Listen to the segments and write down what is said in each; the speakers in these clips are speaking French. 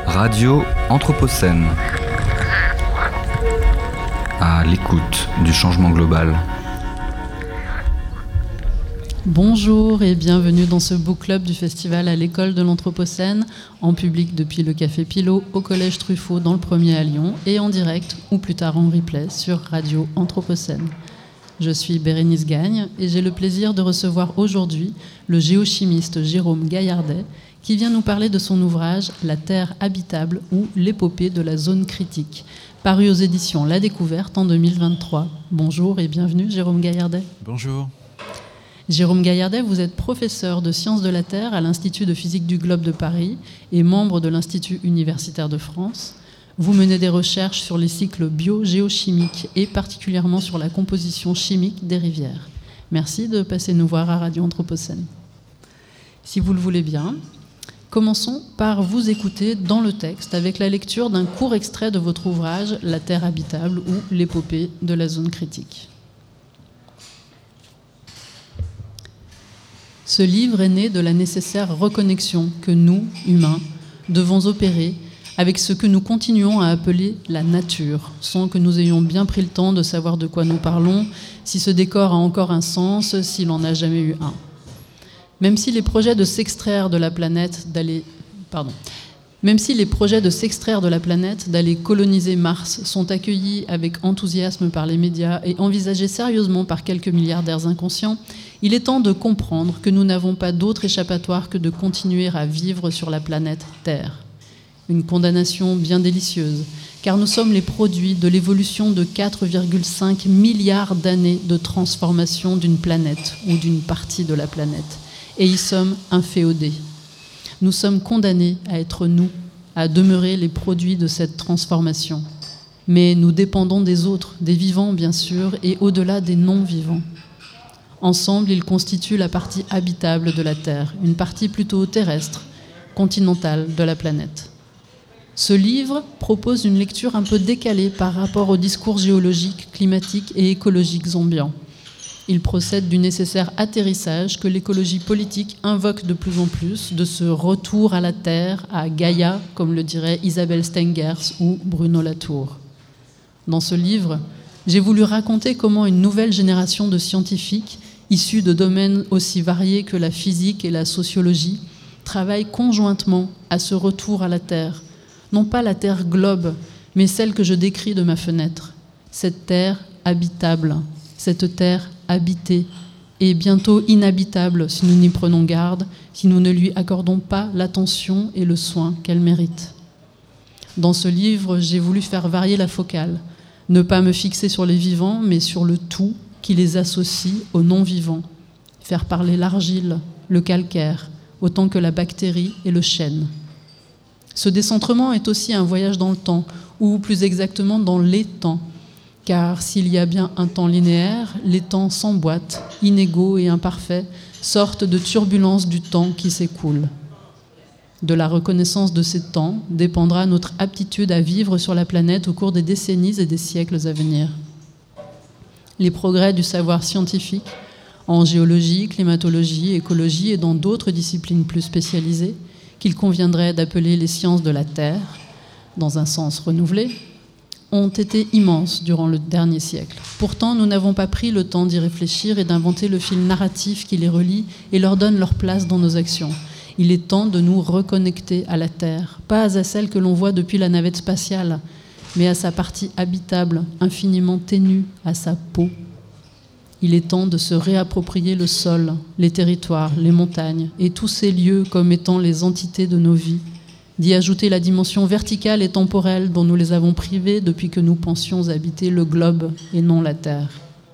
Radio Anthropocène. À l'écoute du changement global. Bonjour et bienvenue dans ce book club du festival à l'école de l'Anthropocène, en public depuis le Café Pilot au Collège Truffaut dans le 1er à Lyon et en direct ou plus tard en replay sur Radio Anthropocène. Je suis Bérénice Gagne et j'ai le plaisir de recevoir aujourd'hui le géochimiste Jérôme Gaillardet qui vient nous parler de son ouvrage « La Terre habitable » ou « L'épopée de la zone critique », paru aux éditions La Découverte en 2023. Bonjour et bienvenue Jérôme Gaillardet. Bonjour. Jérôme Gaillardet, vous êtes professeur de sciences de la Terre à l'Institut de physique du Globe de Paris et membre de l'Institut universitaire de France. Vous menez des recherches sur les cycles bio-géochimiques et particulièrement sur la composition chimique des rivières. Merci de passer nous voir à Radio Anthropocène. Si vous le voulez bien, commençons par vous écouter dans le texte avec la lecture d'un court extrait de votre ouvrage « La Terre habitable » ou « L'épopée de la zone critique ». Ce livre est né de la nécessaire reconnexion que nous, humains, devons opérer avec ce que nous continuons à appeler la nature, sans que nous ayons bien pris le temps de savoir de quoi nous parlons, si ce décor a encore un sens, s'il en a jamais eu un. Même si les projets de s'extraire de la planète, d'aller coloniser Mars sont accueillis avec enthousiasme par les médias et envisagés sérieusement par quelques milliardaires inconscients, il est temps de comprendre que nous n'avons pas d'autre échappatoire que de continuer à vivre sur la planète Terre. Une condamnation bien délicieuse, car nous sommes les produits de l'évolution de 4,5 milliards d'années de transformation d'une planète ou d'une partie de la planète, et y sommes inféodés. Nous sommes condamnés à être nous, à demeurer les produits de cette transformation. Mais nous dépendons des autres, des vivants bien sûr, et au-delà des non-vivants. Ensemble, ils constituent la partie habitable de la Terre, une partie plutôt terrestre, continentale de la planète. Ce livre propose une lecture un peu décalée par rapport aux discours géologiques, climatiques et écologiques ambiants. Il procède du nécessaire atterrissage que l'écologie politique invoque de plus en plus, de ce retour à la Terre, à Gaïa, comme le dirait Isabelle Stengers ou Bruno Latour. Dans ce livre, j'ai voulu raconter comment une nouvelle génération de scientifiques, issus de domaines aussi variés que la physique et la sociologie, travaillent conjointement à ce retour à la Terre. Non pas la Terre globe, mais celle que je décris de ma fenêtre. Cette Terre habitable, cette Terre habitée, et bientôt inhabitable si nous n'y prenons garde, si nous ne lui accordons pas l'attention et le soin qu'elle mérite. Dans ce livre, j'ai voulu faire varier la focale, ne pas me fixer sur les vivants, mais sur le tout qui les associe aux non-vivants, faire parler l'argile, le calcaire, autant que la bactérie et le chêne. Ce décentrement est aussi un voyage dans le temps, ou plus exactement dans les temps, car s'il y a bien un temps linéaire, les temps s'emboîtent, inégaux et imparfaits, sortent de turbulences du temps qui s'écoule. De la reconnaissance de ces temps dépendra notre aptitude à vivre sur la planète au cours des décennies et des siècles à venir. Les progrès du savoir scientifique, en géologie, climatologie, écologie et dans d'autres disciplines plus spécialisées, qu'il conviendrait d'appeler les sciences de la Terre, dans un sens renouvelé, ont été immenses durant le dernier siècle. Pourtant, nous n'avons pas pris le temps d'y réfléchir et d'inventer le fil narratif qui les relie et leur donne leur place dans nos actions. Il est temps de nous reconnecter à la Terre, pas à celle que l'on voit depuis la navette spatiale, mais à sa partie habitable, infiniment ténue, à sa peau. Il est temps de se réapproprier le sol, les territoires, les montagnes et tous ces lieux comme étant les entités de nos vies, d'y ajouter la dimension verticale et temporelle dont nous les avons privés depuis que nous pensions habiter le globe et non la Terre.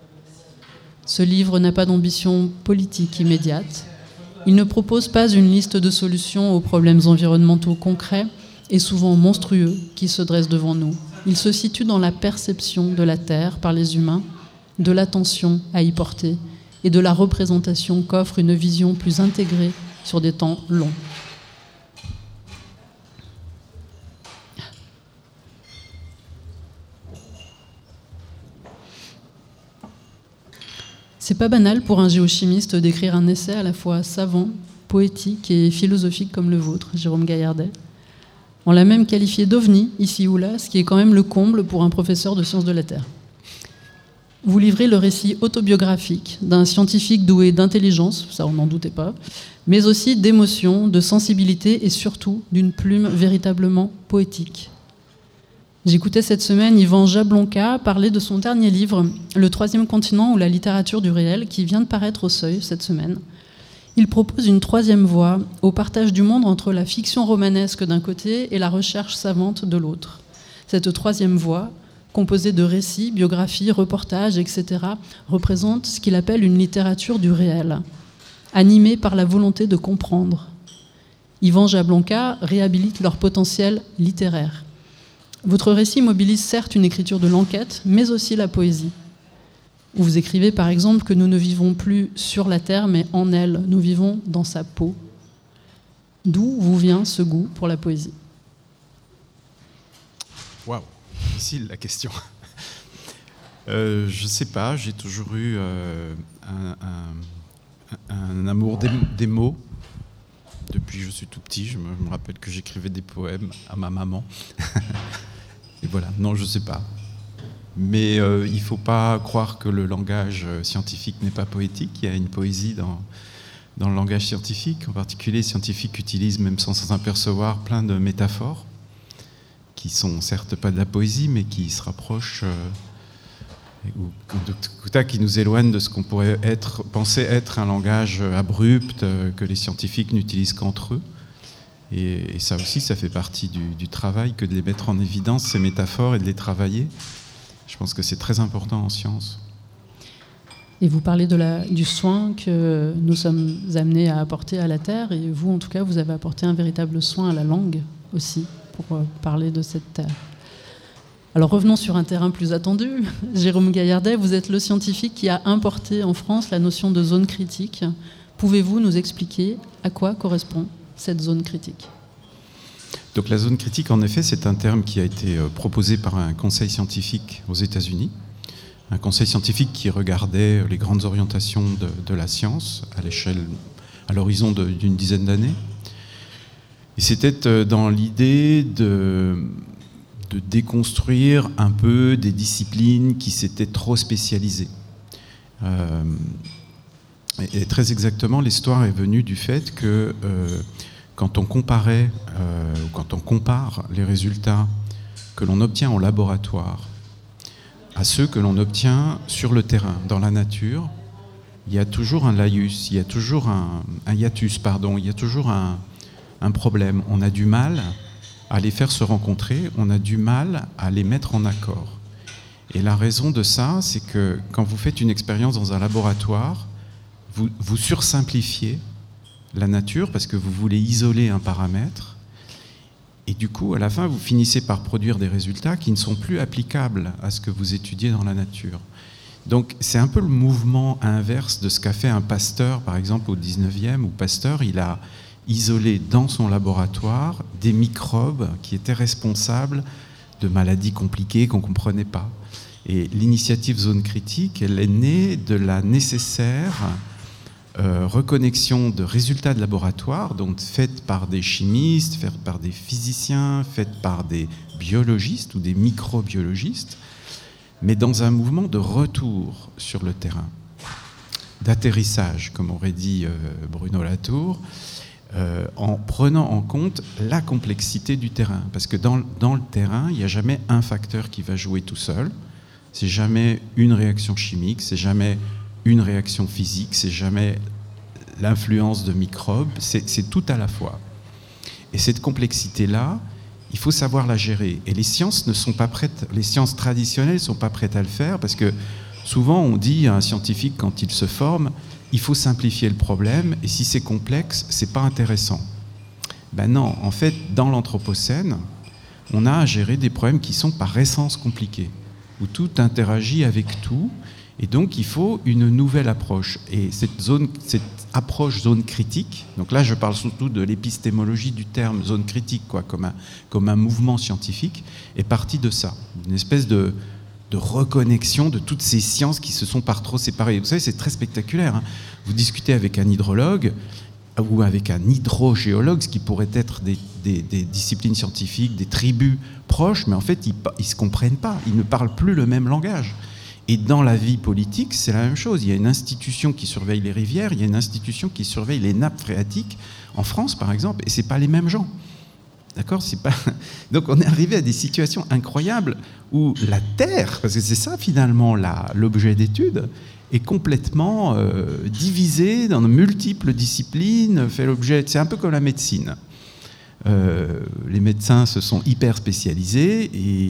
Ce livre n'a pas d'ambition politique immédiate. Il ne propose pas une liste de solutions aux problèmes environnementaux concrets et souvent monstrueux qui se dressent devant nous. Il se situe dans la perception de la Terre par les humains, de l'attention à y porter et de la représentation qu'offre une vision plus intégrée sur des temps longs. C'est pas banal pour un géochimiste d'écrire un essai à la fois savant, poétique et philosophique comme le vôtre, Jérôme Gaillardet. On l'a même qualifié d'ovni, ici ou là, ce qui est quand même le comble pour un professeur de sciences de la Terre. Vous livrez le récit autobiographique d'un scientifique doué d'intelligence, ça on n'en doutait pas, mais aussi d'émotion, de sensibilité et surtout d'une plume véritablement poétique. J'écoutais cette semaine Yvan Jablonka parler de son dernier livre, Le troisième continent ou la littérature du réel, qui vient de paraître au Seuil cette semaine. Il propose une troisième voie au partage du monde entre la fiction romanesque d'un côté et la recherche savante de l'autre. Cette troisième voie, composée de récits, biographies, reportages, etc., représente ce qu'il appelle une littérature du réel, animée par la volonté de comprendre. Yvan Jablonka réhabilite leur potentiel littéraire. Votre récit mobilise certes une écriture de l'enquête, mais aussi la poésie. Vous écrivez par exemple que nous ne vivons plus sur la terre, mais en elle. Nous vivons dans sa peau. D'où vous vient ce goût pour la poésie ? Waouh, difficile la question. Je ne sais pas, j'ai toujours eu un amour des mots. Depuis que je suis tout petit, je me rappelle que j'écrivais des poèmes à ma maman. Et voilà, non, je ne sais pas. Mais il ne faut pas croire que le langage scientifique n'est pas poétique. Il y a une poésie dans le langage scientifique. En particulier, les scientifiques utilisent, même sans s'en apercevoir, plein de métaphores qui sont certes pas de la poésie, mais qui se rapprochent, qui nous éloignent de ce qu'on pourrait penser être un langage abrupt que les scientifiques n'utilisent qu'entre eux. Et ça aussi, ça fait partie du travail que de les mettre en évidence, ces métaphores, et de les travailler. Je pense que c'est très important en sciences. Et vous parlez du soin que nous sommes amenés à apporter à la Terre, et vous, en tout cas, vous avez apporté un véritable soin à la langue aussi, pour parler de cette Terre. Alors revenons sur un terrain plus attendu. Jérôme Gaillardet, vous êtes le scientifique qui a importé en France la notion de zone critique. Pouvez-vous nous expliquer à quoi correspond cette zone critique ? Donc la zone critique, en effet, c'est un terme qui a été proposé par un conseil scientifique aux États-Unis. Un conseil scientifique qui regardait les grandes orientations de la science à l'horizon d'une dizaine d'années. Et c'était dans l'idée de déconstruire un peu des disciplines qui s'étaient trop spécialisées. Et très exactement, l'histoire est venue du fait que quand on compare les résultats que l'on obtient en laboratoire à ceux que l'on obtient sur le terrain, dans la nature, il y a toujours un laïus, il y a toujours un hiatus, il y a toujours un problème. On a du mal à les faire se rencontrer, on a du mal à les mettre en accord. Et la raison de ça, c'est que quand vous faites une expérience dans un laboratoire, vous sursimplifiez la nature parce que vous voulez isoler un paramètre, et du coup, à la fin, vous finissez par produire des résultats qui ne sont plus applicables à ce que vous étudiez dans la nature. Donc, c'est un peu le mouvement inverse de ce qu'a fait un Pasteur, par exemple, au 19e, où Pasteur, il a isolé dans son laboratoire des microbes qui étaient responsables de maladies compliquées qu'on ne comprenait pas. Et l'initiative Zone Critique, elle est née de la nécessaire reconnexion de résultats de laboratoire, donc faites par des chimistes, faites par des physiciens, faites par des biologistes ou des microbiologistes, mais dans un mouvement de retour sur le terrain, d'atterrissage, comme aurait dit Bruno Latour, en prenant en compte la complexité du terrain. Parce que dans le terrain, il n'y a jamais un facteur qui va jouer tout seul, c'est jamais une réaction chimique, c'est jamais une réaction physique, c'est jamais l'influence de microbes, c'est tout à la fois. Et cette complexité-là, il faut savoir la gérer. Et les sciences ne sont pas prêtes, les sciences traditionnelles ne sont pas prêtes à le faire, parce que souvent on dit à un scientifique quand il se forme, il faut simplifier le problème, et si c'est complexe, c'est pas intéressant. Ben non, en fait, dans l'Anthropocène, on a à gérer des problèmes qui sont par essence compliqués, où tout interagit avec tout. Et donc, il faut une nouvelle approche. Et cette approche zone critique, donc là, je parle surtout de l'épistémologie du terme zone critique, comme un mouvement scientifique, est partie de ça. Une espèce de reconnexion de toutes ces sciences qui se sont par trop séparées. Vous savez, c'est très spectaculaire. Vous discutez avec un hydrologue, ou avec un hydrogéologue, ce qui pourrait être des disciplines scientifiques, des tribus proches, mais en fait, ils ne se comprennent pas, ils ne parlent plus le même langage. Et dans la vie politique, c'est la même chose. Il y a une institution qui surveille les rivières, il y a une institution qui surveille les nappes phréatiques, en France par exemple, et ce n'est pas les mêmes gens. D'accord ? Donc on est arrivé à des situations incroyables où la Terre, parce que c'est ça finalement l'objet d'étude, est complètement divisée dans de multiples disciplines, fait l'objet. C'est un peu comme la médecine. Les médecins se sont hyper spécialisés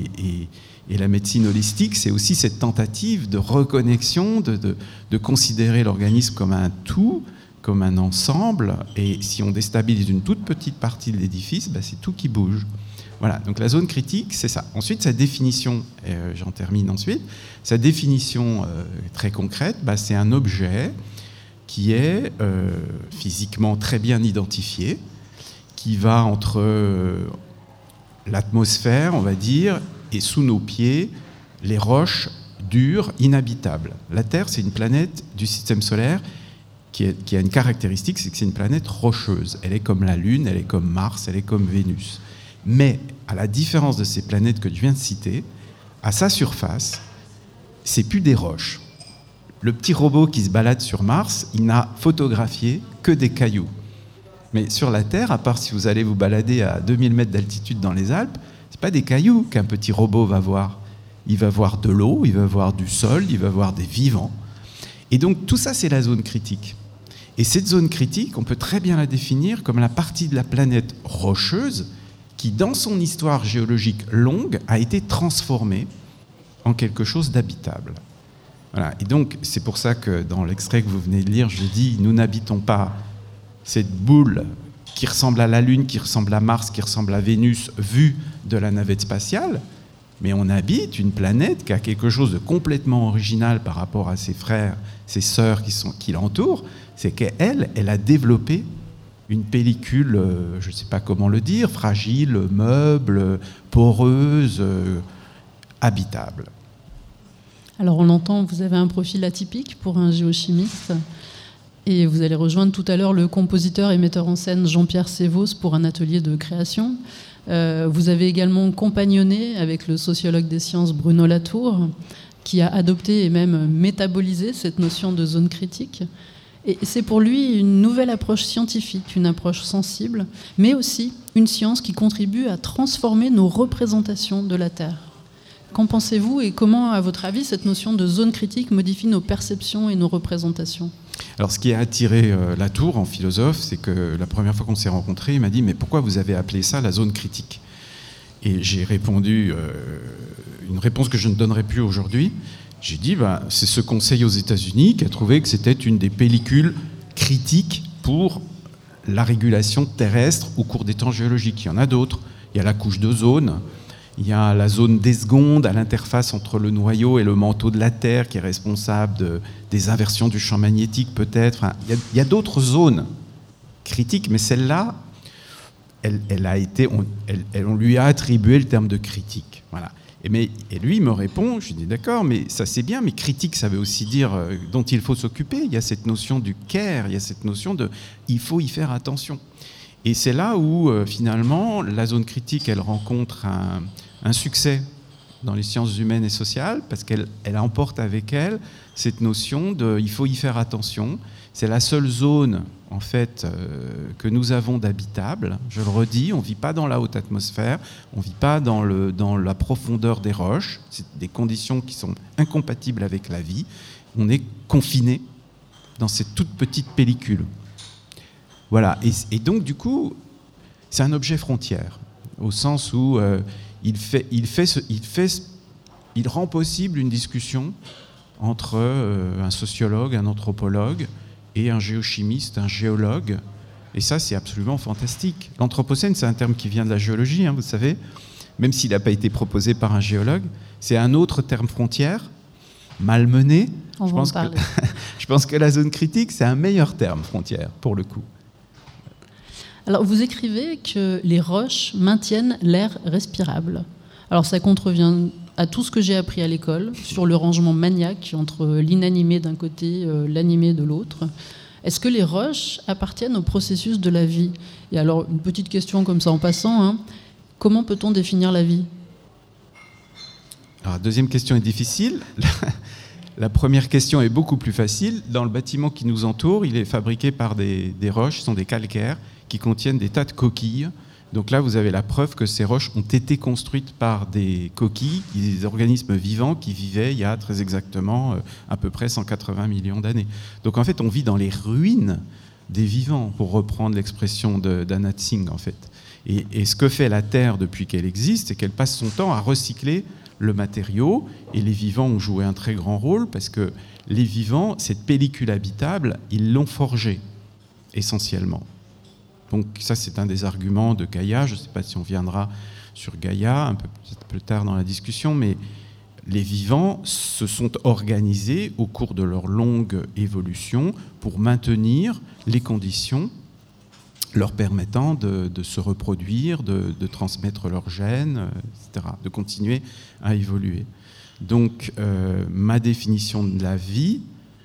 et la médecine holistique, c'est aussi cette tentative de reconnexion, de considérer l'organisme comme un tout, comme un ensemble, et si on déstabilise une toute petite partie de l'édifice, c'est tout qui bouge. Voilà, donc la zone critique, c'est ça. Ensuite, sa définition, j'en termine ensuite, sa définition très concrète, c'est un objet qui est physiquement très bien identifié, qui va entre l'atmosphère, on va dire, et sous nos pieds, les roches dures, inhabitables. La Terre, c'est une planète du système solaire qui a une caractéristique, c'est que c'est une planète rocheuse. Elle est comme la Lune, elle est comme Mars, elle est comme Vénus. Mais, à la différence de ces planètes que je viens de citer, à sa surface, c'est plus des roches. Le petit robot qui se balade sur Mars, il n'a photographié que des cailloux. Mais sur la Terre, à part si vous allez vous balader à 2000 mètres d'altitude dans les Alpes, c'est pas des cailloux qu'un petit robot va voir. Il va voir de l'eau, il va voir du sol, il va voir des vivants. Et donc tout ça, c'est la zone critique. Et cette zone critique, on peut très bien la définir comme la partie de la planète rocheuse qui, dans son histoire géologique longue, a été transformée en quelque chose d'habitable. Voilà. Et donc, c'est pour ça que dans l'extrait que vous venez de lire, je dis « Nous n'habitons pas cette boule qui ressemble à la Lune, qui ressemble à Mars, qui ressemble à Vénus, vue de la navette spatiale, mais on habite une planète qui a quelque chose de complètement original par rapport à ses frères, ses sœurs qui l'entourent, c'est qu'elle a développé une pellicule, je ne sais pas comment le dire, fragile, meuble, poreuse, habitable. Alors on l'entend, vous avez un profil atypique pour un géochimiste. Et vous allez rejoindre tout à l'heure le compositeur et metteur en scène Jean-Pierre Sévos pour un atelier de création. Vous avez également compagnonné avec le sociologue des sciences Bruno Latour, qui a adopté et même métabolisé cette notion de zone critique. Et c'est pour lui une nouvelle approche scientifique, une approche sensible, mais aussi une science qui contribue à transformer nos représentations de la Terre. Qu'en pensez-vous et comment, à votre avis, cette notion de zone critique modifie nos perceptions et nos représentations ? Alors, ce qui a attiré Latour en philosophe, c'est que la première fois qu'on s'est rencontrés, il m'a dit « Mais pourquoi vous avez appelé ça la zone critique ?» Et j'ai répondu une réponse que je ne donnerai plus aujourd'hui. J'ai dit c'est ce conseil aux États-Unis qui a trouvé que c'était une des pellicules critiques pour la régulation terrestre au cours des temps géologiques. Il y en a d'autres. Il y a la couche d'ozone. Il y a la zone d'Esgonde à l'interface entre le noyau et le manteau de la Terre qui est responsable des inversions du champ magnétique peut-être. Enfin, il y a d'autres zones critiques, mais celle-là, on lui a attribué le terme de critique. Voilà. Et lui, il me répond, je lui dis d'accord, mais ça c'est bien, mais critique, ça veut aussi dire dont il faut s'occuper. Il y a cette notion du care, il y a cette notion de il faut y faire attention. Et c'est là où, finalement, la zone critique, elle rencontre un succès dans les sciences humaines et sociales, parce qu'elle emporte avec elle cette notion de il faut y faire attention. C'est la seule zone, en fait, que nous avons d'habitable. Je le redis, on ne vit pas dans la haute atmosphère, on ne vit pas dans la profondeur des roches. C'est des conditions qui sont incompatibles avec la vie. On est confiné dans cette toute petite pellicule. Voilà. Et donc, du coup, c'est un objet frontière, au sens où il rend possible une discussion entre un sociologue, un anthropologue et un géochimiste, un géologue. Et ça, c'est absolument fantastique. L'anthropocène, c'est un terme qui vient de la géologie, vous savez, même s'il n'a pas été proposé par un géologue. C'est un autre terme frontière, malmené. On va en parler. Je pense que la zone critique, c'est un meilleur terme frontière, pour le coup. Alors, vous écrivez que les roches maintiennent l'air respirable. Alors, ça contrevient à tout ce que j'ai appris à l'école sur le rangement maniaque entre l'inanimé d'un côté, l'animé de l'autre. Est-ce que les roches appartiennent au processus de la vie ? Et alors, une petite question comme ça en passant, comment peut-on définir la vie ? Alors, la deuxième question est difficile. La première question est beaucoup plus facile. Dans le bâtiment qui nous entoure, il est fabriqué par des roches, ce sont des calcaires qui contiennent des tas de coquilles. Donc là, vous avez la preuve que ces roches ont été construites par des coquilles, des organismes vivants qui vivaient il y a très exactement à peu près 180 millions d'années. Donc en fait, on vit dans les ruines des vivants, pour reprendre l'expression d'Anna Tsing, en fait. Et ce que fait la Terre depuis qu'elle existe, c'est qu'elle passe son temps à recycler le matériau, et les vivants ont joué un très grand rôle, parce que les vivants, cette pellicule habitable, ils l'ont forgée, essentiellement. Donc ça, c'est un des arguments de Gaïa. Je ne sais pas si on viendra sur Gaïa un peu plus tard dans la discussion, mais les vivants se sont organisés au cours de leur longue évolution pour maintenir les conditions leur permettant de se reproduire, de transmettre leurs gènes, etc., de continuer à évoluer. Donc, ma définition de la vie,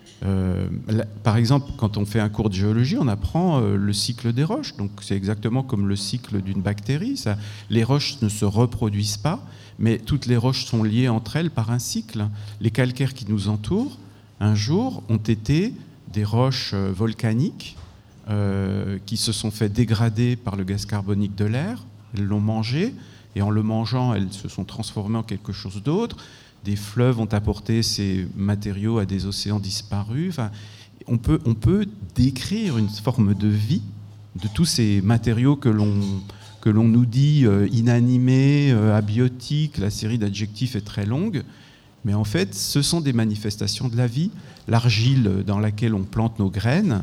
par exemple, quand on fait un cours de géologie, on apprend le cycle des roches. Donc, c'est exactement comme le cycle d'une bactérie. Les roches ne se reproduisent pas, mais toutes les roches sont liées entre elles par un cycle. Les calcaires qui nous entourent, un jour, ont été des roches volcaniques qui se sont fait dégrader par le gaz carbonique de l'air. Elles l'ont mangé, et en le mangeant, elles se sont transformées en quelque chose d'autre. Des fleuves ont apporté ces matériaux à des océans disparus. Enfin, on peut décrire une forme de vie de tous ces matériaux que l'on nous dit inanimés, abiotiques. La série d'adjectifs est très longue, mais en fait, ce sont des manifestations de la vie. L'argile dans laquelle on plante nos graines,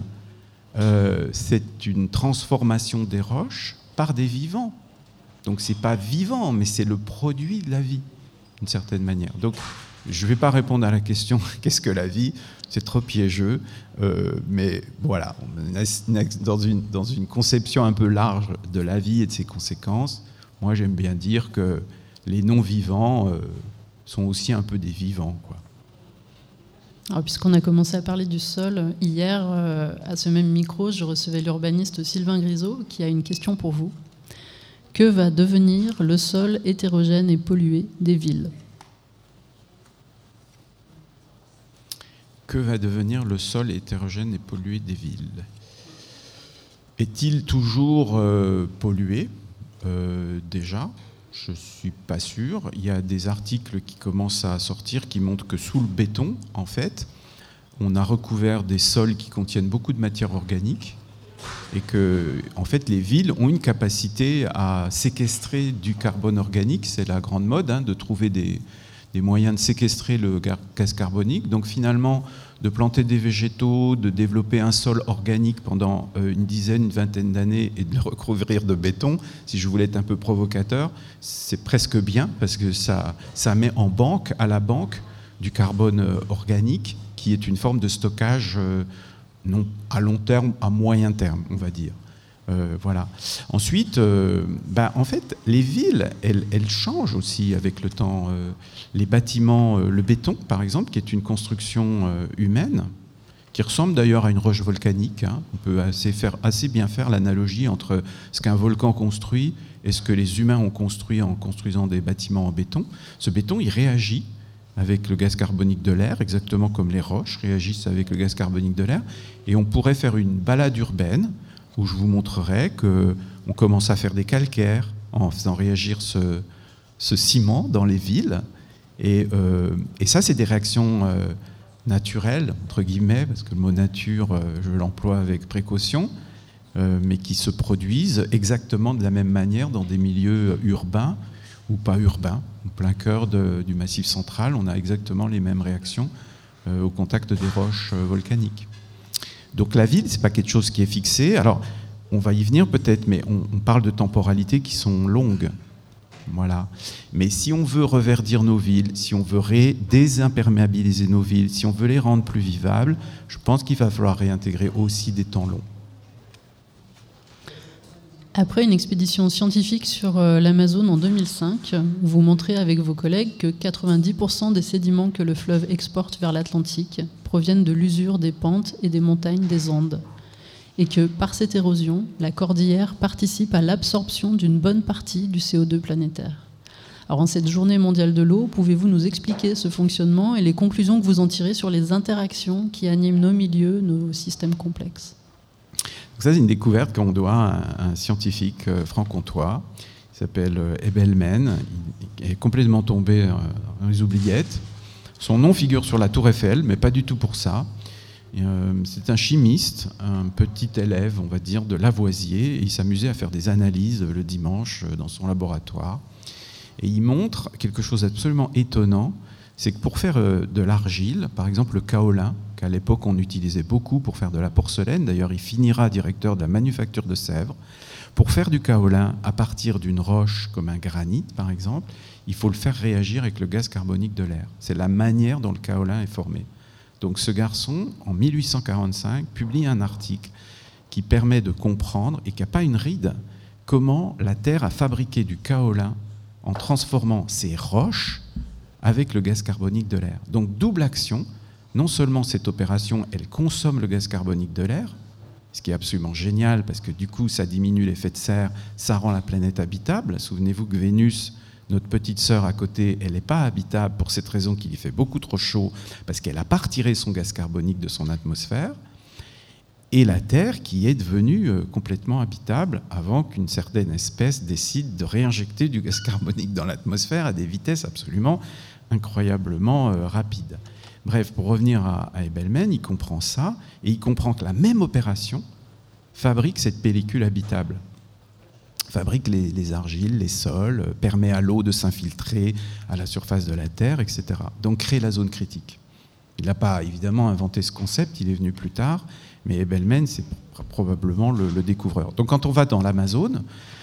c'est une transformation des roches par des vivants. Donc c'est pas vivant, mais c'est le produit de la vie, d'une certaine manière. Donc je ne vais pas répondre à la question « qu'est-ce que la vie ?» C'est trop piégeux, mais voilà, dans une conception un peu large de la vie et de ses conséquences, moi j'aime bien dire que les non-vivants sont aussi un peu des vivants, quoi. Alors, puisqu'on a commencé à parler du sol, hier, à ce même micro, je recevais l'urbaniste Sylvain Grisot qui a une question pour vous. Que va devenir le sol hétérogène et pollué des villes ? Que va devenir le sol hétérogène et pollué des villes ? Est-il toujours pollué ? Déjà, je ne suis pas sûr. Il y a des articles qui commencent à sortir qui montrent que sous le béton, en fait, on a recouvert des sols qui contiennent beaucoup de matière organique et que, en fait, les villes ont une capacité à séquestrer du carbone organique. C'est la grande mode, de trouver des moyens de séquestrer le gaz carbonique. Donc finalement, de planter des végétaux, de développer un sol organique pendant une vingtaine d'années et de le recouvrir de béton, si je voulais être un peu provocateur, c'est presque bien parce que ça met à la banque du carbone organique qui est une forme de stockage non à long terme, à moyen terme, on va dire. Voilà. Ensuite, en fait, les villes, elles changent aussi avec le temps. Les bâtiments, le béton, par exemple, qui est une construction humaine, qui ressemble d'ailleurs à une roche volcanique. On peut assez bien faire l'analogie entre ce qu'un volcan construit et ce que les humains ont construit en construisant des bâtiments en béton. Ce béton, il réagit avec le gaz carbonique de l'air, exactement comme les roches réagissent avec le gaz carbonique de l'air. Et on pourrait faire une balade urbaine où je vous montrerai qu'on commence à faire des calcaires en faisant réagir ce ciment dans les villes. Et ça, c'est des réactions naturelles, entre guillemets, parce que le mot nature, je l'emploie avec précaution, mais qui se produisent exactement de la même manière dans des milieux urbains ou pas urbains. En plein cœur du Massif central, on a exactement les mêmes réactions au contact des roches volcaniques. Donc la ville, c'est pas quelque chose qui est fixé. Alors, on va y venir peut-être, mais on parle de temporalités qui sont longues. Voilà. Mais si on veut reverdir nos villes, si on veut désimperméabiliser nos villes, si on veut les rendre plus vivables, je pense qu'il va falloir réintégrer aussi des temps longs. Après une expédition scientifique sur l'Amazone en 2005, vous montrez avec vos collègues que 90% des sédiments que le fleuve exporte vers l'Atlantique proviennent de l'usure des pentes et des montagnes des Andes. Et que par cette érosion, la cordillère participe à l'absorption d'une bonne partie du CO2 planétaire. Alors en cette journée mondiale de l'eau, pouvez-vous nous expliquer ce fonctionnement et les conclusions que vous en tirez sur les interactions qui animent nos milieux, nos systèmes complexes ? Donc ça, c'est une découverte qu'on doit à un scientifique franc-comtois qui s'appelle Ebelmen. Il est complètement tombé dans les oubliettes. Son nom figure sur la Tour Eiffel, mais pas du tout pour ça. C'est un chimiste, un petit élève, on va dire, de Lavoisier, et il s'amusait à faire des analyses le dimanche dans son laboratoire. Et il montre quelque chose d'absolument étonnant, c'est que pour faire de l'argile, par exemple le kaolin, qu'à l'époque on utilisait beaucoup pour faire de la porcelaine, d'ailleurs il finira directeur de la manufacture de Sèvres, pour faire du kaolin à partir d'une roche comme un granit par exemple, il faut le faire réagir avec le gaz carbonique de l'air. C'est la manière dont le kaolin est formé. Donc ce garçon, en 1845, publie un article qui permet de comprendre, et qui n'a pas une ride, comment la Terre a fabriqué du kaolin en transformant ces roches avec le gaz carbonique de l'air. Donc double action, non seulement cette opération, elle consomme le gaz carbonique de l'air, ce qui est absolument génial, parce que du coup ça diminue l'effet de serre, ça rend la planète habitable. Souvenez-vous que Vénus, notre petite sœur à côté, elle n'est pas habitable pour cette raison qu'il y fait beaucoup trop chaud, parce qu'elle n'a pas retiré son gaz carbonique de son atmosphère, et la Terre qui est devenue complètement habitable avant qu'une certaine espèce décide de réinjecter du gaz carbonique dans l'atmosphère à des vitesses absolument incroyablement rapides. Bref, pour revenir à Ebelmen, il comprend ça, et il comprend que la même opération fabrique cette pellicule habitable. Fabrique les argiles, les sols, permet à l'eau de s'infiltrer à la surface de la Terre, etc. Donc crée la zone critique. Il n'a pas évidemment inventé ce concept, il est venu plus tard, mais Ebelmen, c'est probablement le découvreur. Donc quand on va dans l'Amazone,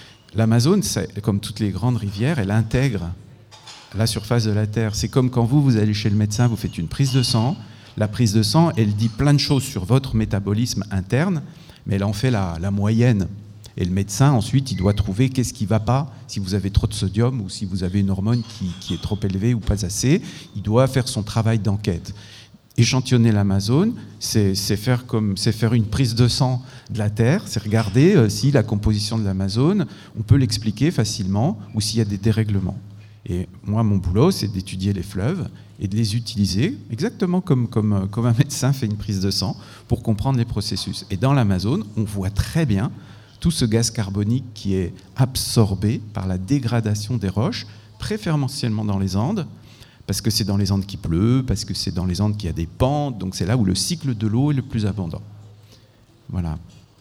comme toutes les grandes rivières, elle intègre la surface de la Terre. C'est comme quand vous allez chez le médecin, vous faites une prise de sang. La prise de sang, elle dit plein de choses sur votre métabolisme interne, mais elle en fait la moyenne. Et le médecin, ensuite, il doit trouver qu'est-ce qui ne va pas, si vous avez trop de sodium ou si vous avez une hormone qui est trop élevée ou pas assez. Il doit faire son travail d'enquête. Échantillonner l'Amazone, c'est faire une prise de sang de la Terre, c'est regarder si la composition de l'Amazone, on peut l'expliquer facilement ou s'il y a des dérèglements. Et moi, mon boulot, c'est d'étudier les fleuves et de les utiliser exactement comme un médecin fait une prise de sang pour comprendre les processus. Et dans l'Amazone, on voit très bien tout ce gaz carbonique qui est absorbé par la dégradation des roches, préférentiellement dans les Andes, parce que c'est dans les Andes qu'il pleut, parce que c'est dans les Andes qu'il y a des pentes, donc c'est là où le cycle de l'eau est le plus abondant. Voilà.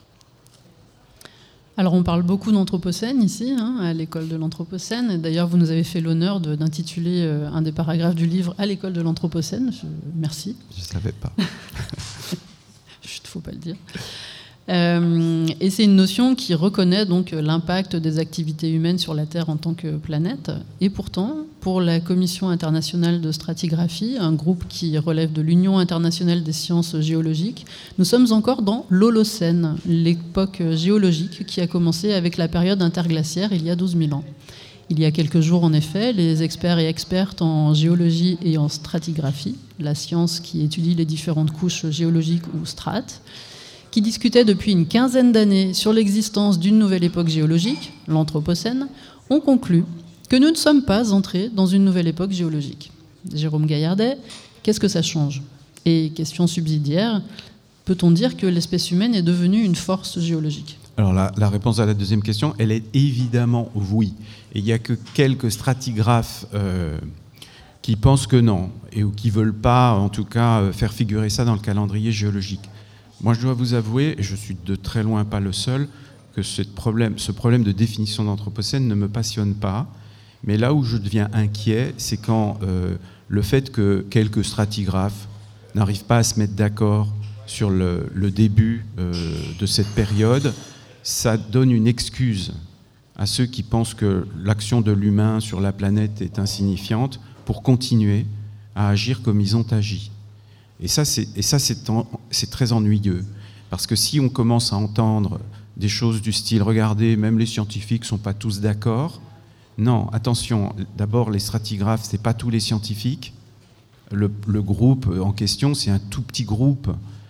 Alors on parle beaucoup d'Anthropocène ici, à l'école de l'Anthropocène. D'ailleurs, vous nous avez fait l'honneur d'intituler un des paragraphes du livre « À l'école de l'Anthropocène ». Merci. Je ne savais pas. Chut, faut pas le dire. Et c'est une notion qui reconnaît donc l'impact des activités humaines sur la Terre en tant que planète. Et pourtant, pour la Commission internationale de stratigraphie, un groupe qui relève de l'Union internationale des sciences géologiques, nous sommes encore dans l'Holocène, l'époque géologique qui a commencé avec la période interglaciaire il y a 12 000 ans. Il y a quelques jours, en effet, les experts et expertes en géologie et en stratigraphie, la science qui étudie les différentes couches géologiques ou strates, qui discutaient depuis une quinzaine d'années sur l'existence d'une nouvelle époque géologique, l'Anthropocène, ont conclu que nous ne sommes pas entrés dans une nouvelle époque géologique. Jérôme Gaillardet, qu'est-ce que ça change ? Et question subsidiaire, peut-on dire que l'espèce humaine est devenue une force géologique ? Alors la réponse à la deuxième question, elle est évidemment oui. Et il n'y a que quelques stratigraphes qui pensent que non, ou qui ne veulent pas, en tout cas, faire figurer ça dans le calendrier géologique. Moi, je dois vous avouer, et je suis de très loin pas le seul, que ce problème de définition d'Anthropocène ne me passionne pas. Mais là où je deviens inquiet, c'est quand le fait que quelques stratigraphes n'arrivent pas à se mettre d'accord sur le début de cette période, ça donne une excuse à ceux qui pensent que l'action de l'humain sur la planète est insignifiante pour continuer à agir comme ils ont agi. Et ça, c'est très ennuyeux. Parce que si on commence à entendre des choses du style « regardez, même les scientifiques ne sont pas tous d'accord ». Non, attention, d'abord les stratigraphes, ce n'est pas tous les scientifiques. Le groupe en question, c'est un tout petit groupe.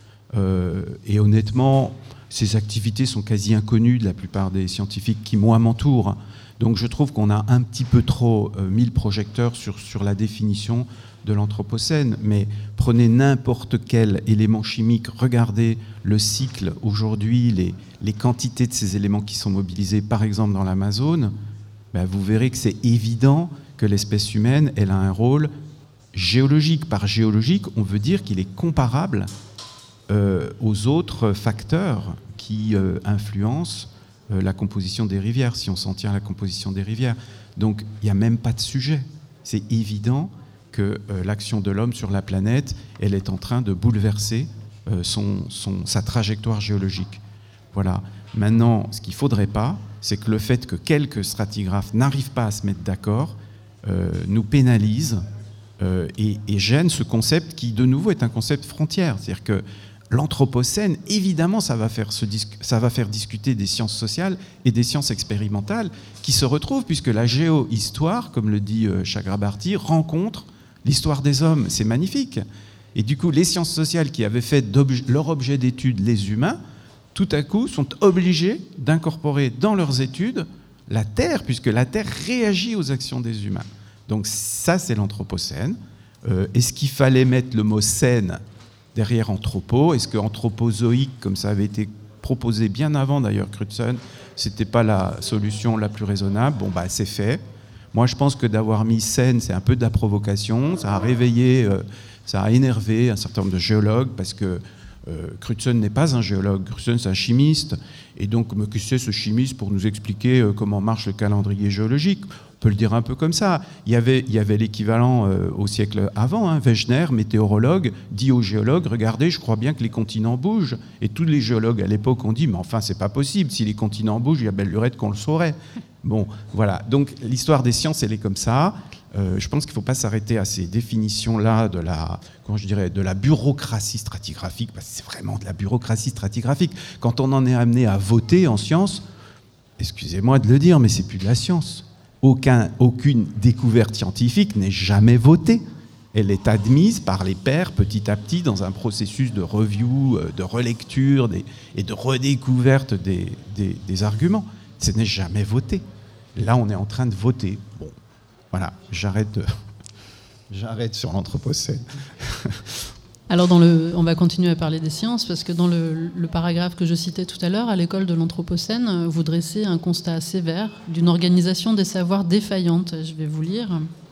Et honnêtement, ces activités sont quasi inconnues de la plupart des scientifiques qui, moi, m'entourent. Donc je trouve qu'on a un petit peu trop mis le projecteur sur la définition de l'Anthropocène. Mais prenez n'importe quel élément chimique, regardez le cycle aujourd'hui, les quantités de ces éléments qui sont mobilisés, par exemple dans l'Amazone, ben vous verrez que c'est évident que l'espèce humaine, elle a un rôle géologique. Par géologique, on veut dire qu'il est comparable aux autres facteurs qui influencent la composition des rivières, si on s'en tient à la composition des rivières. Donc, il n'y a même pas de sujet. C'est évident que l'action de l'homme sur la planète, elle est en train de bouleverser sa trajectoire géologique. Voilà. Maintenant, ce qu'il ne faudrait pas, c'est que le fait que quelques stratigraphes n'arrivent pas à se mettre d'accord nous pénalise et gêne ce concept qui, de nouveau, est un concept frontière. C'est-à-dire que l'Anthropocène, évidemment, ça va faire discuter des sciences sociales et des sciences expérimentales qui se retrouvent, puisque la géohistoire, comme le dit Chakrabarty, rencontre l'histoire des hommes. C'est magnifique. Et du coup, les sciences sociales qui avaient fait leur objet d'étude les humains, tout à coup, sont obligés d'incorporer dans leurs études la Terre, puisque la Terre réagit aux actions des humains. Donc ça, c'est l'Anthropocène. Est-ce qu'il fallait mettre le mot « scène » derrière anthropo? Est-ce que anthropozoïque, comme ça avait été proposé bien avant d'ailleurs Crutzen, c'était pas la solution la plus raisonnable? Bon, bah c'est fait. Moi, je pense que d'avoir mis scène, c'est un peu de la provocation. Ça a réveillé, ça a énervé un certain nombre de géologues parce que Crutzen n'est pas un géologue. Crutzen, c'est un chimiste. Et donc, qui c'est ce chimiste pour nous expliquer comment marche le calendrier géologique? On peut le dire un peu comme ça. Il y avait l'équivalent au siècle avant. Wegener, météorologue, dit aux géologues, regardez, je crois bien que les continents bougent. Et tous les géologues à l'époque ont dit, mais enfin, c'est pas possible. Si les continents bougent, il y a belle lurette qu'on le saurait. Bon, voilà. Donc, l'histoire des sciences, elle est comme ça. Je pense qu'il ne faut pas s'arrêter à ces définitions-là de la bureaucratie stratigraphique, parce que c'est vraiment de la bureaucratie stratigraphique. Quand on en est amené à voter en science, excusez-moi de le dire, mais c'est plus de la science. Aucune découverte scientifique n'est jamais votée. Elle est admise par les pairs petit à petit dans un processus de review, de relecture et de redécouverte des arguments. Ce n'est jamais voté. Là, on est en train de voter. Bon. Voilà, j'arrête sur l'Anthropocène. Alors, on va continuer à parler des sciences, parce que dans le paragraphe que je citais tout à l'heure, à l'école de l'Anthropocène, vous dressez un constat sévère d'une organisation des savoirs défaillante. Je vais vous lire.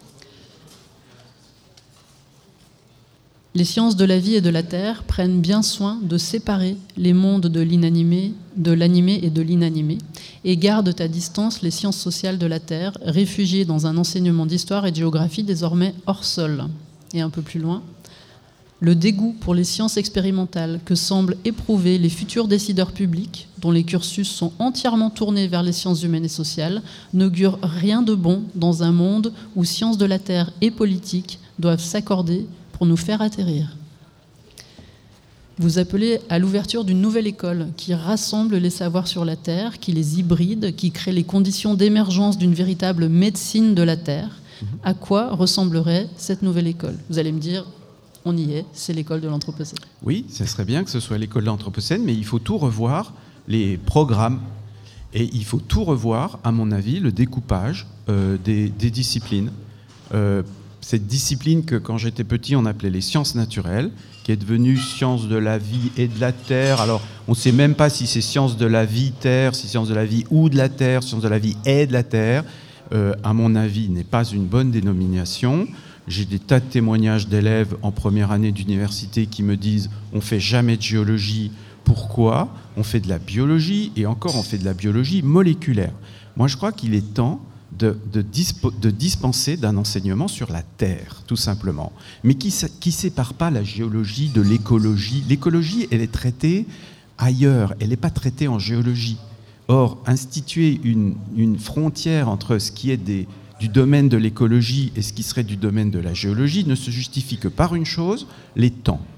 Les sciences de la vie et de la terre prennent bien soin de séparer les mondes de l'animé et de l'inanimé, et gardent à distance les sciences sociales de la terre, réfugiées dans un enseignement d'histoire et de géographie désormais hors sol. Et un peu plus loin, le dégoût pour les sciences expérimentales que semblent éprouver les futurs décideurs publics, dont les cursus sont entièrement tournés vers les sciences humaines et sociales, n'augure rien de bon dans un monde où sciences de la terre et politique doivent s'accorder pour nous faire atterrir. Vous appelez à l'ouverture d'une nouvelle école qui rassemble les savoirs sur la Terre, qui les hybride, qui crée les conditions d'émergence d'une véritable médecine de la Terre. À quoi ressemblerait cette nouvelle école? Vous allez me dire, on y est, c'est l'école de l'Anthropocène. Oui, ce serait bien que ce soit l'école de l'Anthropocène, mais il faut tout revoir, les programmes, et il faut tout revoir, à mon avis, le découpage des disciplines. Cette discipline que, quand j'étais petit, on appelait les sciences naturelles, qui est devenue sciences de la vie et de la terre. Alors, on ne sait même pas si c'est sciences de la vie terre, si c'est sciences de la vie ou de la terre, sciences de la vie et de la terre. À mon avis, n'est pas une bonne dénomination. J'ai des tas de témoignages d'élèves en première année d'université qui me disent « on ne fait jamais de géologie ». Pourquoi? On fait de la biologie, et encore, on fait de la biologie moléculaire. Moi, je crois qu'il est temps de dispenser d'un enseignement sur la Terre, tout simplement, mais qui ne sépare pas la géologie de l'écologie. L'écologie, elle est traitée ailleurs, elle n'est pas traitée en géologie. Or, instituer une frontière entre ce qui est du domaine de l'écologie et ce qui serait du domaine de la géologie ne se justifie que par une chose, les temps.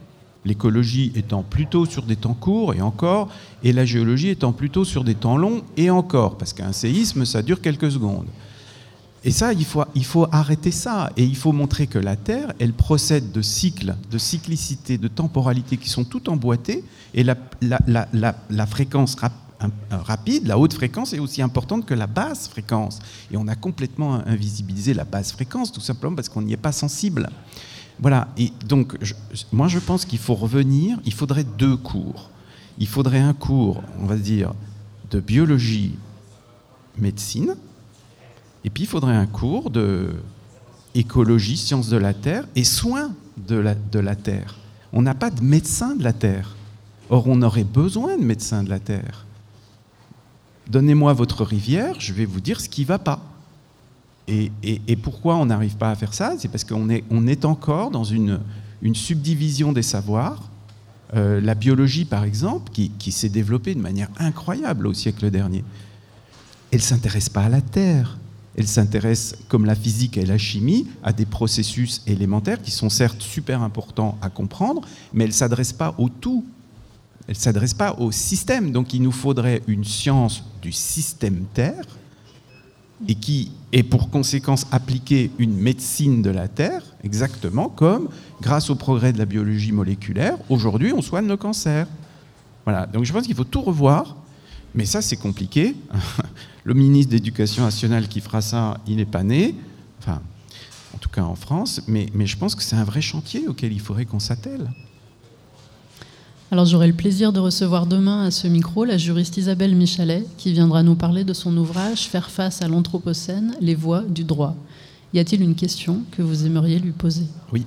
L'écologie étant plutôt sur des temps courts et encore, et la géologie étant plutôt sur des temps longs et encore, parce qu'un séisme, ça dure quelques secondes. Et ça, il faut arrêter ça. Et il faut montrer que la Terre, elle procède de cycles, de cyclicité, de temporalité qui sont toutes emboîtées. Et la fréquence rapide, la haute fréquence est aussi importante que la basse fréquence. Et on a complètement invisibilisé la basse fréquence, tout simplement parce qu'on n'y est pas sensible. Voilà. Et donc, moi, je pense qu'il faut revenir. Il faudrait 2 cours. Il faudrait un cours, on va dire, de biologie, médecine. Et puis, il faudrait un cours de écologie, sciences de la Terre et soins de la Terre. On n'a pas de médecin de la Terre. Or, on aurait besoin de médecins de la Terre. Donnez-moi votre rivière, je vais vous dire ce qui ne va pas. Et pourquoi on n'arrive pas à faire ça ? C'est parce qu'on est encore dans une subdivision des savoirs. La biologie, par exemple, qui s'est développée de manière incroyable au siècle dernier, elle ne s'intéresse pas à la Terre. Elle s'intéresse, comme la physique et la chimie, à des processus élémentaires qui sont certes super importants à comprendre, mais elle ne s'adresse pas au tout. Elle ne s'adresse pas au système. Donc il nous faudrait une science du système Terre et qui ait pour conséquence appliquer une médecine de la Terre, exactement comme, grâce au progrès de la biologie moléculaire, aujourd'hui on soigne le cancer. Voilà. Donc je pense qu'il faut tout revoir. Mais ça, c'est compliqué. Le ministre de l'Éducation nationale qui fera ça, il n'est pas né. Enfin, en tout cas en France. Mais je pense que c'est un vrai chantier auquel il faudrait qu'on s'attelle. Alors j'aurai le plaisir de recevoir demain à ce micro la juriste Isabelle Michalet qui viendra nous parler de son ouvrage « Faire face à l'Anthropocène, les voies du droit ». Y a-t-il une question que vous aimeriez lui poser ? Oui.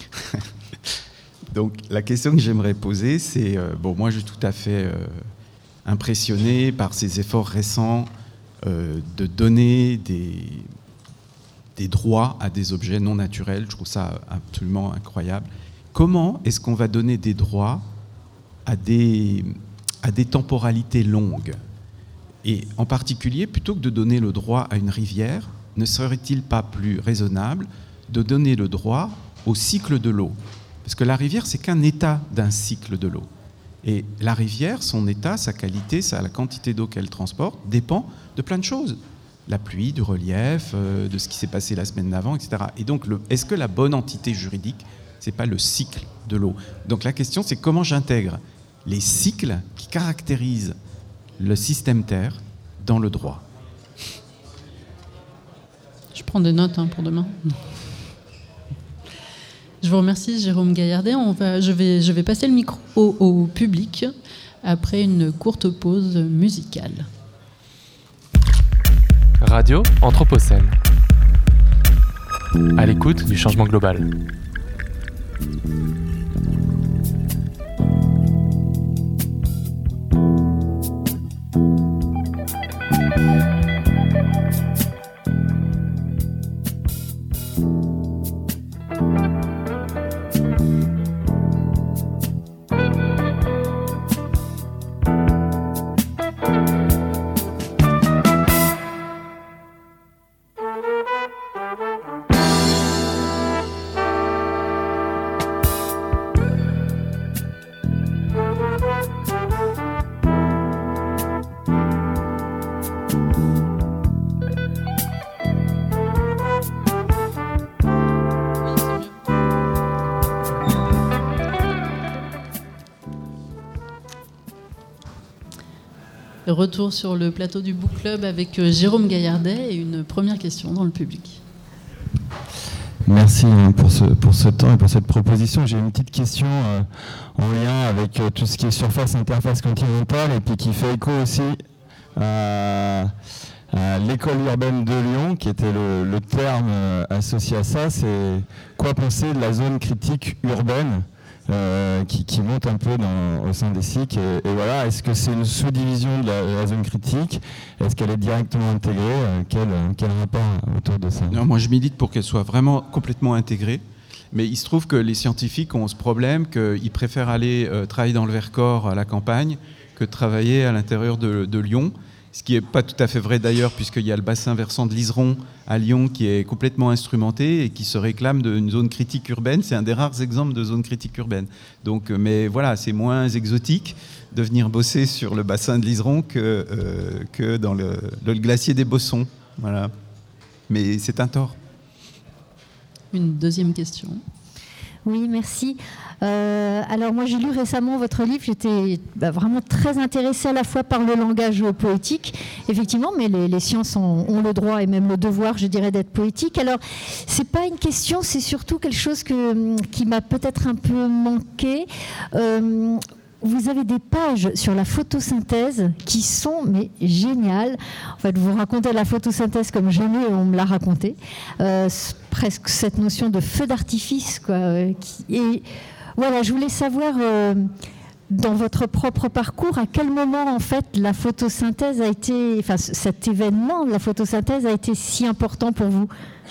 Donc la question que j'aimerais poser, c'est... moi, je suis tout à fait... impressionné par ces efforts récents de donner des droits à des objets non naturels. Je trouve ça absolument incroyable. Comment est-ce qu'on va donner des droits à des temporalités longues ? Et en particulier, plutôt que de donner le droit à une rivière, ne serait-il pas plus raisonnable de donner le droit au cycle de l'eau ? Parce que la rivière, c'est qu'un état d'un cycle de l'eau. Et la rivière, son état, sa qualité, la quantité d'eau qu'elle transporte, dépend de plein de choses. La pluie, du relief, de ce qui s'est passé la semaine d'avant, etc. Et donc, est-ce que la bonne entité juridique, ce n'est pas le cycle de l'eau ? Donc la question, c'est comment j'intègre les cycles qui caractérisent le système Terre dans le droit. Je prends des notes pour demain. Je vous remercie, Jérôme Gaillardet. Je vais passer le micro au public après une courte pause musicale. Radio Anthropocène. À l'écoute du changement global. Retour sur le plateau du Book Club avec Jérôme Gaillardet et une première question dans le public. Merci pour ce temps et pour cette proposition. J'ai une petite question en lien avec tout ce qui est surface, interface continentale et puis qui fait écho aussi à l'école urbaine de Lyon, qui était le terme associé à ça. C'est quoi penser de la zone critique urbaine qui monte un peu au sein des SIC et voilà, est-ce que c'est une sous-division de la zone critique ? Est-ce qu'elle est directement intégrée ? Quel rapport autour de ça ? Non, moi je milite pour qu'elle soit vraiment complètement intégrée, mais il se trouve que les scientifiques ont ce problème qu'ils préfèrent aller travailler dans le Vercors à la campagne que de travailler à l'intérieur de Lyon, Ce qui n'est pas tout à fait vrai d'ailleurs, puisqu'il y a le bassin versant de l'Iseron à Lyon qui est complètement instrumenté et qui se réclame d'une zone critique urbaine. C'est un des rares exemples de zone critique urbaine. Donc, mais voilà, c'est moins exotique de venir bosser sur le bassin de l'Iseron que dans le glacier des Bossons. Voilà. Mais c'est un tort. Une deuxième question. Oui, merci. Alors moi j'ai lu récemment votre livre, j'étais vraiment très intéressée à la fois par le langage poétique, effectivement, mais les sciences ont le droit et même le devoir, je dirais, d'être poétique. Alors c'est pas une question, c'est surtout quelque chose qui m'a peut-être un peu manqué. Vous avez des pages sur la photosynthèse qui sont géniales. En fait, vous racontez la photosynthèse comme jamais on me l'a raconté. Presque cette notion de feu d'artifice, quoi. Et voilà, je voulais savoir, dans votre propre parcours, à quel moment, en fait, la photosynthèse a été... Enfin, cet événement de la photosynthèse a été si important pour vous.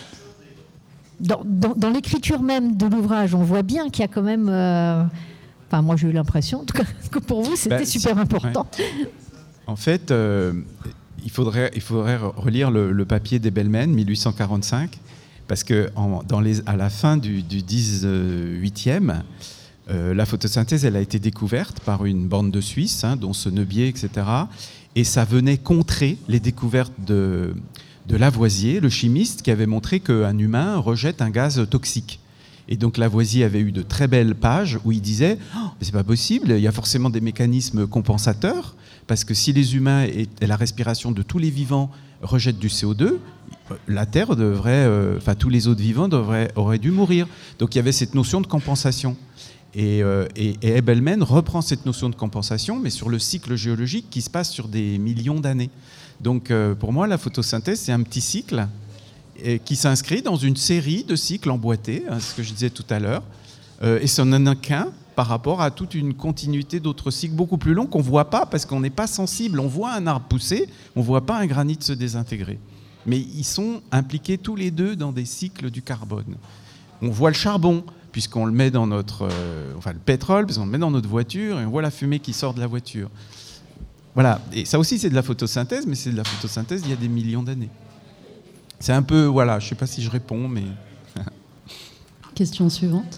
Dans l'écriture même de l'ouvrage, on voit bien qu'il y a quand même... Enfin, moi, j'ai eu l'impression, en tout cas, que pour vous, c'était super important. Ouais. En fait, il faudrait relire le papier d'Ebelmen, 1845, parce que à la fin du 18e, la photosynthèse, elle a été découverte par une bande de Suisses, dont Sennebier, etc. Et ça venait contrer les découvertes de Lavoisier, le chimiste, qui avait montré qu'un humain rejette un gaz toxique. Et donc Lavoisier avait eu de très belles pages où il disait « c'est pas possible, il y a forcément des mécanismes compensateurs, parce que si les humains et la respiration de tous les vivants rejettent du CO2, la Terre devrait, tous les autres vivants auraient dû mourir. » Donc il y avait cette notion de compensation. Et Ebelmen reprend cette notion de compensation, mais sur le cycle géologique qui se passe sur des millions d'années. Donc pour moi, la photosynthèse, c'est un petit cycle qui s'inscrit dans une série de cycles emboîtés, ce que je disais tout à l'heure, et ce n'en est qu'un par rapport à toute une continuité d'autres cycles beaucoup plus longs qu'on ne voit pas parce qu'on n'est pas sensible. On voit un arbre pousser, on ne voit pas un granit se désintégrer. Mais ils sont impliqués tous les deux dans des cycles du carbone. On voit le charbon, puisqu'on le met dans notre... le pétrole, puisqu'on le met dans notre voiture, et on voit la fumée qui sort de la voiture. Voilà, et ça aussi c'est de la photosynthèse, mais c'est de la photosynthèse il y a des millions d'années. C'est un peu, voilà, je ne sais pas si je réponds, mais... Question suivante.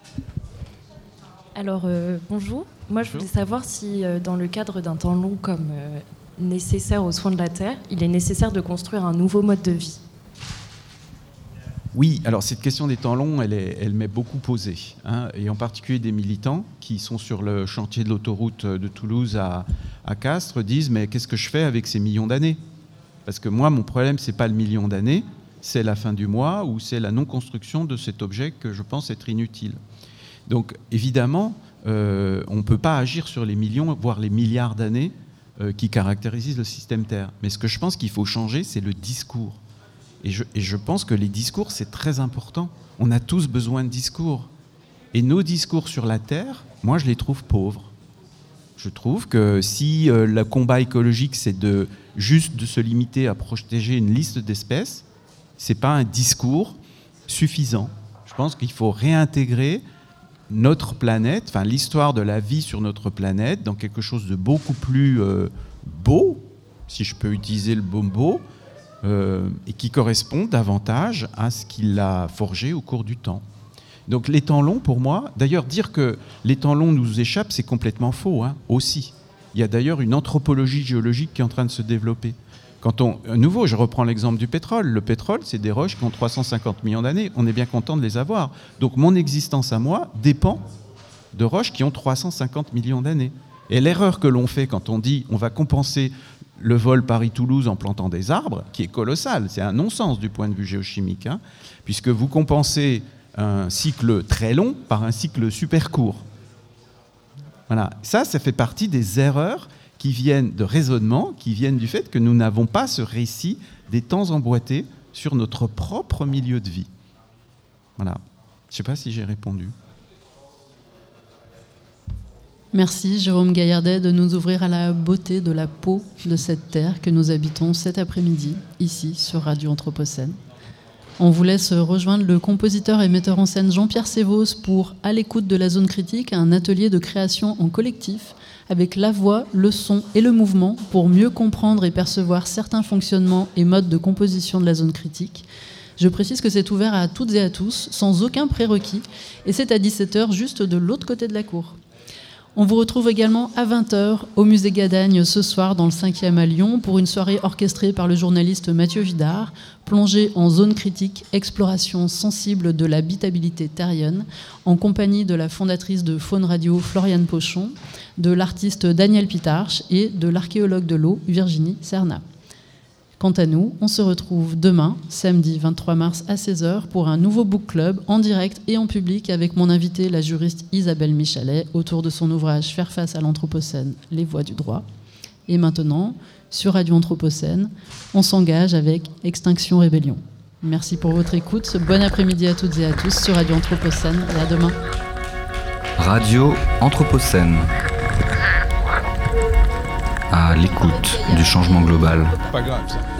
Alors, bonjour. Moi, je voulais savoir si, dans le cadre d'un temps long comme nécessaire aux soins de la Terre, il est nécessaire de construire un nouveau mode de vie. Oui, alors cette question des temps longs, elle m'est beaucoup posée, et en particulier des militants qui sont sur le chantier de l'autoroute de Toulouse à Castres disent « mais qu'est-ce que je fais avec ces millions d'années ?» Parce que moi, mon problème, ce n'est pas le million d'années, c'est la fin du mois ou c'est la non-construction de cet objet que je pense être inutile. Donc, évidemment, on ne peut pas agir sur les millions, voire les milliards d'années qui caractérisent le système Terre. Mais ce que je pense qu'il faut changer, c'est le discours. Et je pense que les discours, c'est très important. On a tous besoin de discours. Et nos discours sur la Terre, moi, je les trouve pauvres. Je trouve que si le combat écologique, c'est juste de se limiter à protéger une liste d'espèces, ce n'est pas un discours suffisant. Je pense qu'il faut réintégrer notre planète, l'histoire de la vie sur notre planète, dans quelque chose de beaucoup plus beau, si je peux utiliser le mot beau, et qui correspond davantage à ce qu'il a forgé au cours du temps. Donc les temps longs, pour moi, d'ailleurs dire que les temps longs nous échappent, c'est complètement faux, aussi. Il y a d'ailleurs une anthropologie géologique qui est en train de se développer. À nouveau, je reprends l'exemple du pétrole. Le pétrole, c'est des roches qui ont 350 millions d'années. On est bien content de les avoir. Donc mon existence à moi dépend de roches qui ont 350 millions d'années. Et l'erreur que l'on fait quand on dit on va compenser le vol Paris-Toulouse en plantant des arbres, qui est colossal, c'est un non-sens du point de vue géochimique, puisque vous compensez un cycle très long par un cycle super court. Voilà. Ça fait partie des erreurs qui viennent de raisonnement, qui viennent du fait que nous n'avons pas ce récit des temps emboîtés sur notre propre milieu de vie. Voilà. Je ne sais pas si j'ai répondu. Merci Jérôme Gaillardet de nous ouvrir à la beauté de la peau de cette terre que nous habitons cet après-midi, ici sur Radio Anthropocène. On vous laisse rejoindre le compositeur et metteur en scène Jean-Pierre Sévos pour À l'écoute de la zone critique, un atelier de création en collectif avec la voix, le son et le mouvement pour mieux comprendre et percevoir certains fonctionnements et modes de composition de la zone critique. Je précise que c'est ouvert à toutes et à tous, sans aucun prérequis, et c'est à 17h juste de l'autre côté de la cour. On vous retrouve également à 20h au musée Gadagne ce soir dans le 5e à Lyon pour une soirée orchestrée par le journaliste Mathieu Vidard, plongée en zone critique, exploration sensible de l'habitabilité terrienne, en compagnie de la fondatrice de Faune Radio Floriane Pochon, de l'artiste Daniel Pitarch et de l'archéologue de l'eau Virginie Serna. Quant à nous, on se retrouve demain, samedi 23 mars à 16h, pour un nouveau book club en direct et en public avec mon invitée, la juriste Isabelle Michalet, autour de son ouvrage Faire face à l'Anthropocène, les voies du droit. Et maintenant, sur Radio Anthropocène, on s'engage avec Extinction Rébellion. Merci pour votre écoute. Bon après-midi à toutes et à tous sur Radio Anthropocène et à demain. Radio Anthropocène. À l'écoute du changement global. Pas grave ça.